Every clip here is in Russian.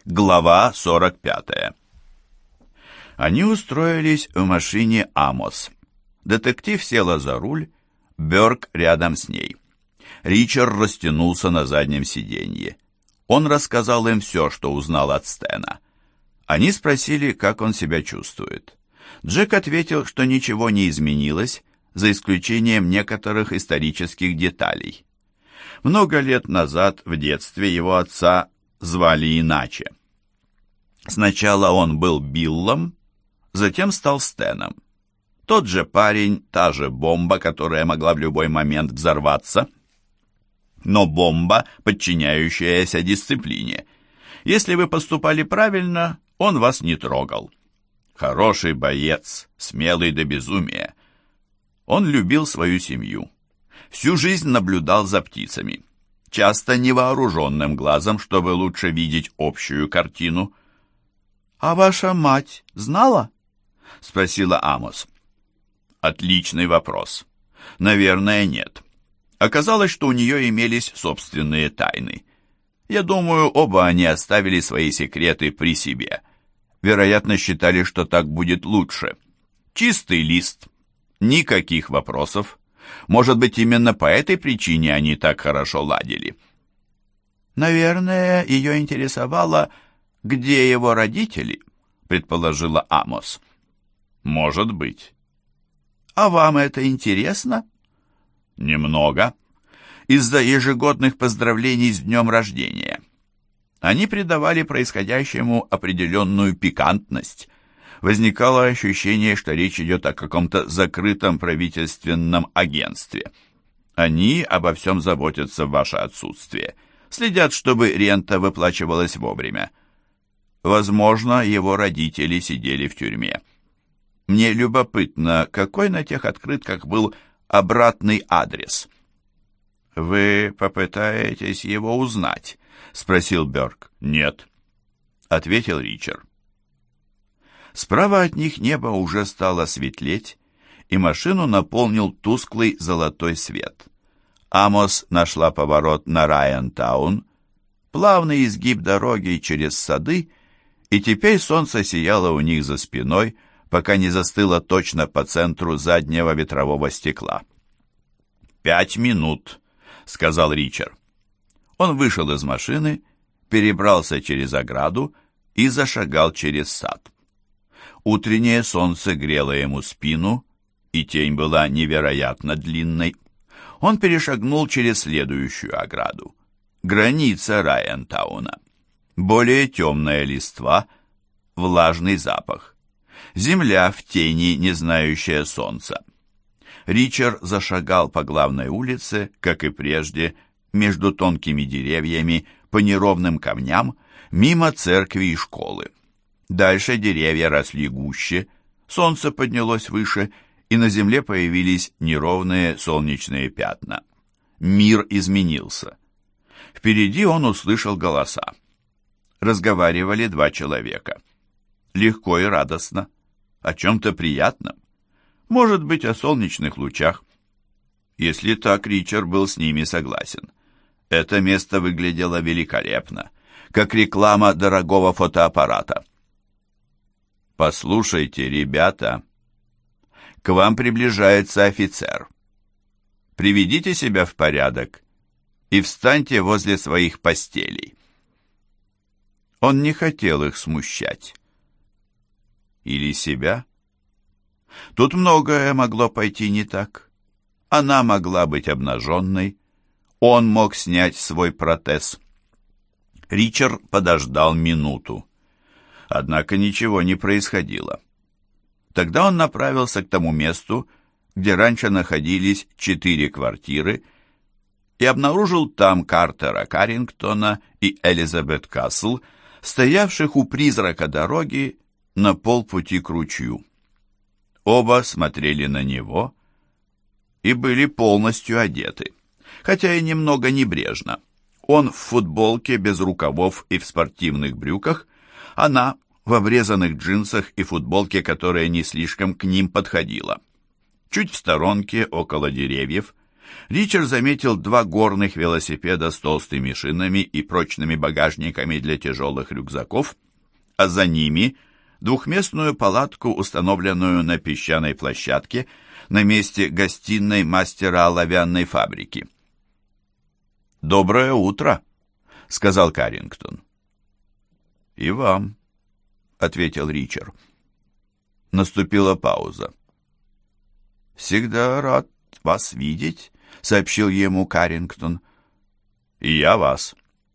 Глава 45. Они устроились в машине «Амос». Детектив села за руль, Бёрк рядом с ней. Ричард растянулся на заднем сиденье. Он рассказал им все, что узнал от Стэна. Они спросили, как он себя чувствует. Джек ответил, что ничего не изменилось, за исключением некоторых исторических деталей. Много лет назад, в детстве, его отца звали иначе. Сначала он был Биллом, затем стал Стэном. Тот же парень, та же бомба, которая могла в любой момент взорваться, но бомба, подчиняющаяся дисциплине. Если вы поступали правильно, он вас не трогал. Хороший боец, смелый до безумия. Он любил свою семью. Всю жизнь наблюдал за птицами. Часто невооруженным глазом, чтобы лучше видеть общую картину. «А ваша мать знала?» — спросила Амос. Отличный вопрос. Наверное, нет. Оказалось, что у нее имелись собственные тайны. Я думаю, оба они оставили свои секреты при себе. Вероятно, считали, что так будет лучше. Чистый лист. Никаких вопросов. Может быть, именно по этой причине они так хорошо ладили. «Наверное, ее интересовало, где его родители», — предположила Амос. «Может быть». «А вам это интересно?» «Немного. Из-за ежегодных поздравлений с днем рождения». Они придавали происходящему определенную пикантность. Возникало ощущение, что речь идет о каком-то закрытом правительственном агентстве. Они обо всем заботятся в ваше отсутствие. Следят, чтобы рента выплачивалась вовремя. Возможно, его родители сидели в тюрьме. Мне любопытно, какой на тех открытках был обратный адрес. «Вы попытаетесь его узнать?» — спросил Бёрк. «Нет», — ответил Ричард. Справа от них небо уже стало светлеть, и машину наполнил тусклый золотой свет. Амос нашла поворот на Райантаун, плавный изгиб дороги через сады, и теперь солнце сияло у них за спиной, пока не застыло точно по центру заднего ветрового стекла. 5 минут», — сказал Ричард. Он вышел из машины, перебрался через ограду и зашагал через сад. Утреннее солнце грело ему спину, и тень была невероятно длинной. Он перешагнул через следующую ограду. Граница Райантауна. Более темная листва, влажный запах. Земля в тени, не знающая солнца. Ричард зашагал по главной улице, как и прежде, между тонкими деревьями, по неровным камням, мимо церкви и школы. Дальше деревья росли гуще, солнце поднялось выше, и на земле появились неровные солнечные пятна. Мир изменился. Впереди он услышал голоса. Разговаривали 2 человека. Легко и радостно. О чем-то приятном. Может быть, о солнечных лучах. Если так, Ричард был с ними согласен. Это место выглядело великолепно, как реклама дорогого фотоаппарата. «Послушайте, ребята, к вам приближается офицер. Приведите себя в порядок и встаньте возле своих постелей». Он не хотел их смущать. Или себя? Тут многое могло пойти не так. Она могла быть обнаженной, он мог снять свой протез. Ричард подождал минуту. Однако ничего не происходило. Тогда он направился к тому месту, где раньше находились 4 квартиры, и обнаружил там Картера Каррингтона и Элизабет Касл, стоявших у призрака дороги на полпути к ручью. Оба смотрели на него и были полностью одеты, хотя и немного небрежно. Он в футболке без рукавов и в спортивных брюках, она в обрезанных джинсах и футболке, которая не слишком к ним подходила. Чуть в сторонке, около деревьев, Ричард заметил два горных велосипеда с толстыми шинами и прочными багажниками для тяжелых рюкзаков, а за ними двухместную палатку, установленную на песчаной площадке на месте гостиной мастера оловянной фабрики. «Доброе утро», — сказал Каррингтон. «И вам», — ответил Ричард. Наступила пауза. «Всегда рад вас видеть», — сообщил ему Каррингтон. «И я вас».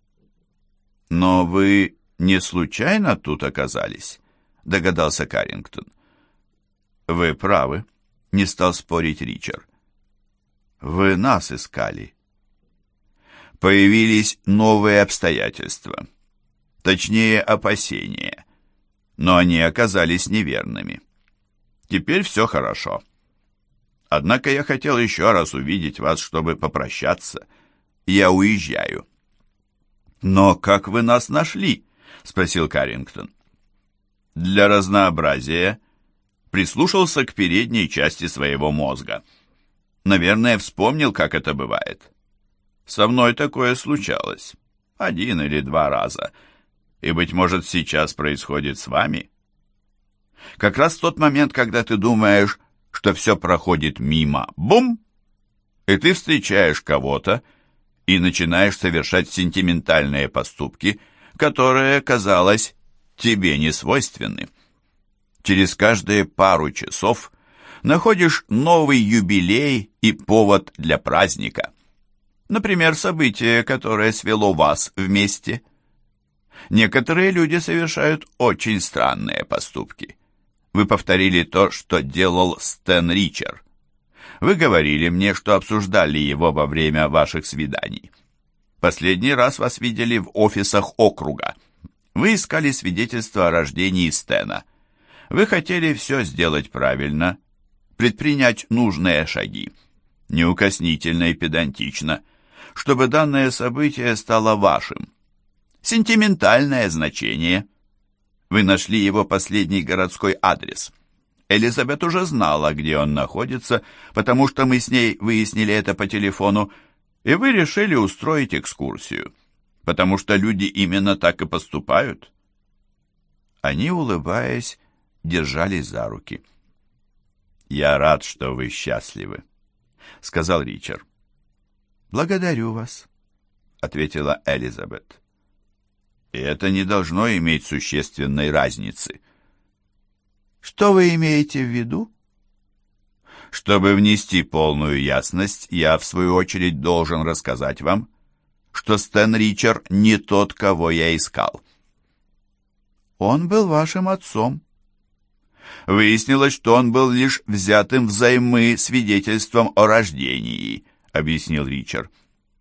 «Но вы не случайно тут оказались?» — догадался Каррингтон. «Вы правы», — не стал спорить Ричард. «Вы нас искали». Появились новые обстоятельства, точнее опасения, но они оказались неверными. Теперь все хорошо. Однако я хотел еще раз увидеть вас, чтобы попрощаться. Я уезжаю». «Но как вы нас нашли?» — спросил Каррингтон. Для разнообразия прислушался к передней части своего мозга. Наверное, вспомнил, как это бывает. Со мной такое случалось 1 или 2 раза. И, быть может, сейчас происходит с вами? Как раз в тот момент, когда ты думаешь, что все проходит мимо, бум! И ты встречаешь кого-то и начинаешь совершать сентиментальные поступки, которые, казалось, тебе не свойственны. Через каждые пару часов находишь новый юбилей и повод для праздника. Например, событие, которое свело вас вместе. Некоторые люди совершают очень странные поступки. Вы повторили то, что делал Стэн Ричард. Вы говорили мне, что обсуждали его во время ваших свиданий. Последний раз вас видели в офисах округа. Вы искали свидетельство о рождении Стэна. Вы хотели все сделать правильно, предпринять нужные шаги, неукоснительно и педантично, чтобы данное событие стало вашим. Сентиментальное значение. Вы нашли его последний городской адрес. Элизабет уже знала, где он находится, потому что мы с ней выяснили это по телефону, и вы решили устроить экскурсию, потому что люди именно так и поступают. Они, улыбаясь, держались за руки. «Я рад, что вы счастливы», — сказал Ричард. «Благодарю вас», — ответила Элизабет. «И это не должно иметь существенной разницы». «Что вы имеете в виду?» «Чтобы внести полную ясность, я, в свою очередь, должен рассказать вам, что Стэн Ричард не тот, кого я искал». «Он был вашим отцом». «Выяснилось, что он был лишь взятым взаймы свидетельством о рождении», — объяснил Ричард.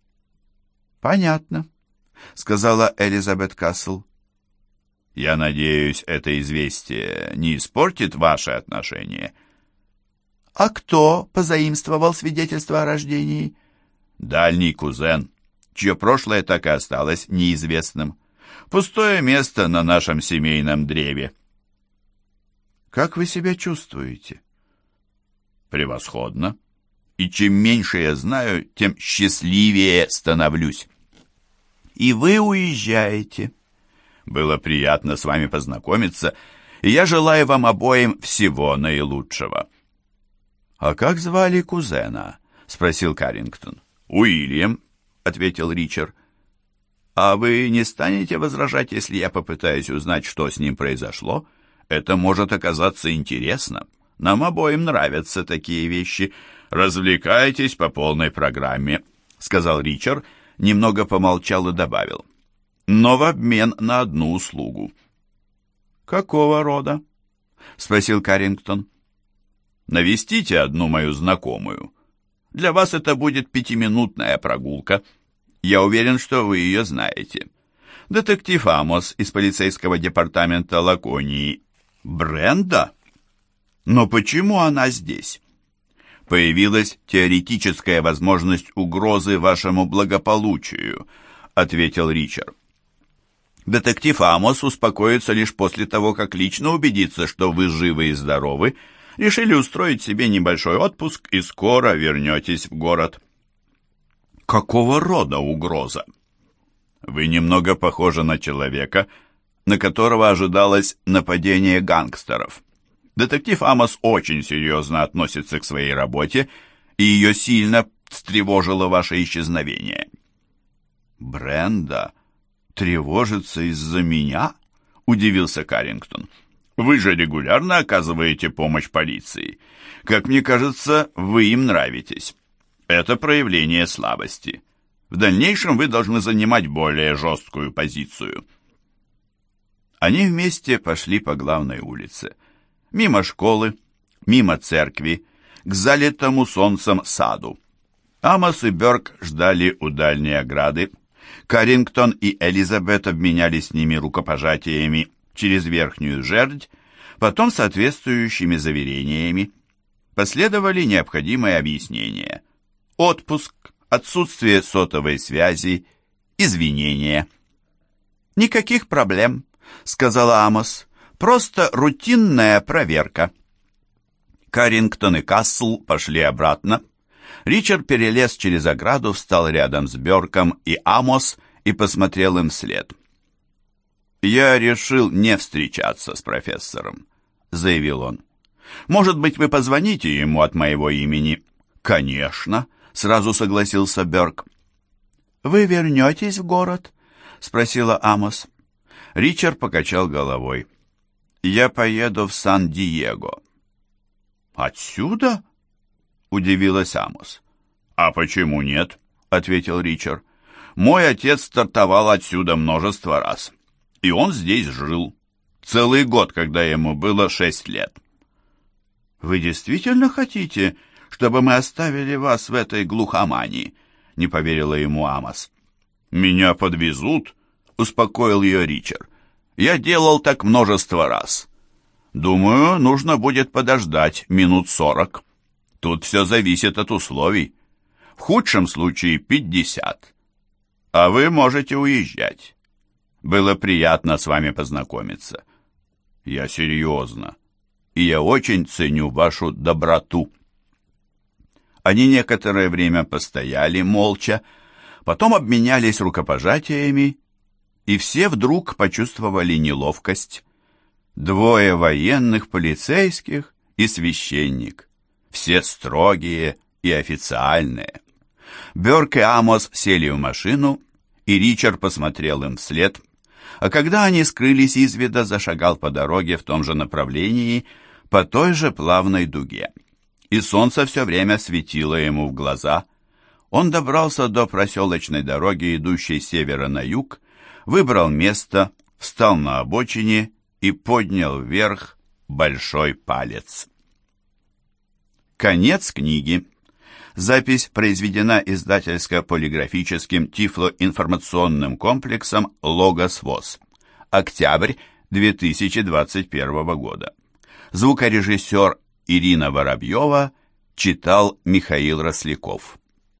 «Понятно», — сказала Элизабет Касл. «Я надеюсь, это известие не испортит ваши отношения». «А кто позаимствовал свидетельство о рождении?» «Дальний кузен, чье прошлое так и осталось неизвестным. Пустое место на нашем семейном древе». «Как вы себя чувствуете?» «Превосходно. И чем меньше я знаю, тем счастливее становлюсь». «И вы уезжаете?» «Было приятно с вами познакомиться, и я желаю вам обоим всего наилучшего». «А как звали кузена?» — спросил Каррингтон. «Уильям», — ответил Ричард. «А вы не станете возражать, если я попытаюсь узнать, что с ним произошло? Это может оказаться интересно. Нам обоим нравятся такие вещи. Развлекайтесь по полной программе», — сказал Ричард, немного помолчал и добавил. «Но в обмен на одну услугу». «Какого рода?» — спросил Каррингтон. «Навестите одну мою знакомую. Для вас это будет 5-минутная прогулка. Я уверен, что вы ее знаете. Детектив Амос из полицейского департамента Лаконии». «Бренда? Но почему она здесь?» «Появилась теоретическая возможность угрозы вашему благополучию», — ответил Ричард. «Детектив Амос успокоится лишь после того, как лично убедится, что вы живы и здоровы, решили устроить себе небольшой отпуск и скоро вернетесь в город. Какого рода угроза? Вы немного похожи на человека, на которого ожидалось нападение гангстеров. Детектив Амос очень серьезно относится к своей работе, и ее сильно встревожило ваше исчезновение. Бренда тревожится из-за меня? Удивился Каррингтон. Вы же регулярно оказываете помощь полиции. Как мне кажется, вы им нравитесь. Это проявление слабости. В дальнейшем вы должны занимать более жесткую позицию. Они вместе пошли по главной улице. Мимо школы, мимо церкви, к залитому солнцем саду. Амос и Бёрк ждали у дальней ограды. Каррингтон и Элизабет обменялись с ними рукопожатиями через верхнюю жердь, потом соответствующими заверениями. Последовали необходимые объяснения. Отпуск, отсутствие сотовой связи, извинения. «Никаких проблем», — сказала Амос. «Просто рутинная проверка». Каррингтон и Кассел пошли обратно. Ричард перелез через ограду, встал рядом с Бёрком и Амос и посмотрел им вслед. «Я решил не встречаться с профессором», — заявил он. «Может быть, вы позвоните ему от моего имени?» «Конечно», — сразу согласился Бёрк. «Вы вернетесь в город?» — спросила Амос. Ричард покачал головой. «Я поеду в Сан-Диего». «Отсюда?» — удивилась Амос. «А почему нет?» — ответил Ричард. «Мой отец стартовал отсюда множество раз, и он здесь жил. Целый год, когда ему было 6 лет». «Вы действительно хотите, чтобы мы оставили вас в этой глухомании?» — не поверила ему Амос. «Меня подвезут?» — успокоил ее Ричард. «Я делал так множество раз. Думаю, нужно будет подождать минут 40. Тут все зависит от условий. В худшем случае 50. А вы можете уезжать. Было приятно с вами познакомиться. Я серьезно. И я очень ценю вашу доброту». Они некоторое время постояли молча, потом обменялись рукопожатиями, и все вдруг почувствовали неловкость. Двое военных, полицейских и священник. Все строгие и официальные. Бёрк и Амос сели в машину, и Ричард посмотрел им вслед, а когда они скрылись из вида, зашагал по дороге в том же направлении, по той же плавной дуге. И солнце все время светило ему в глаза. Он добрался до проселочной дороги, идущей с севера на юг, выбрал место, встал на обочине и поднял вверх большой палец. Конец книги. Запись произведена издательско-полиграфическим тифлоинформационным комплексом «Логос ВОС». Октябрь 2021 года. Звукорежиссер Ирина Воробьева, читал Михаил Росляков.